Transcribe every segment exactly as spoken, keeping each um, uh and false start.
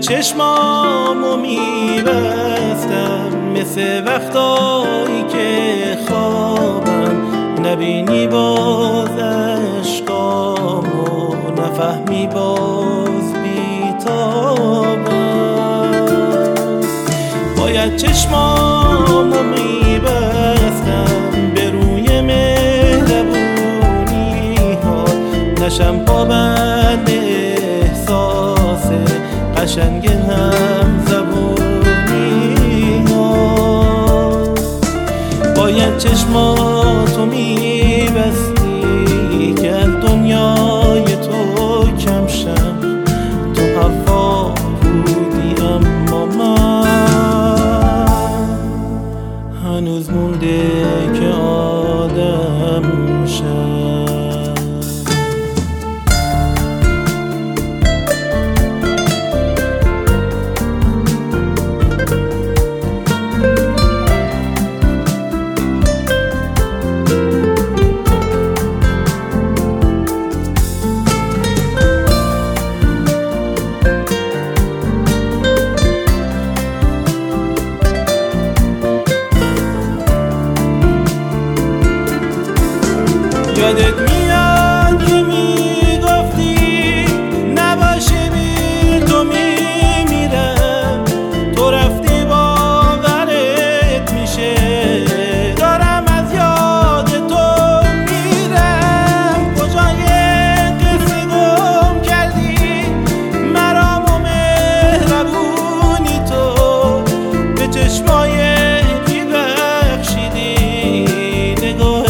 چشمامو میبستم مثل وقتایی که خوابم نبینی باز اشکامو نفهمی باز بیتابم. باید چشمامو میبستم به روی مهربونی ها نشم پابند احساس قشنگ هم زبونی ها. باید چشماتو میبستی که از دنیای تو کم شم. تو حوا بودی اما من هنوز مونده که آدم شم. یادت میاد که میگفتی نباشه بی تو میمیرم. تو رفتی باورت میشه دارم از یاد تو میرم. کجای قصه گم کردی مرام و مهربونی تو به چشمای بی بخشیدی نگاه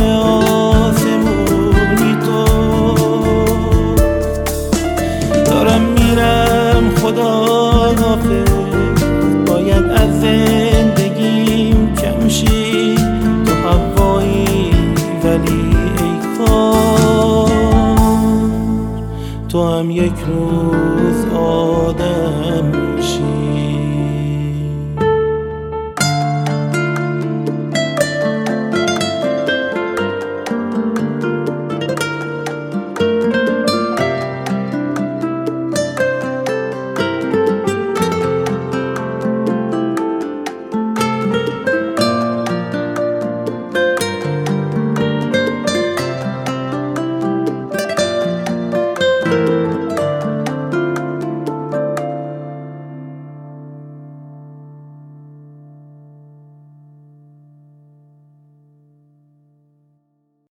خدا حافظ. باید از زندگیم کم شی تو هوایی ولی ای کار تو هم یک روز آدم شی.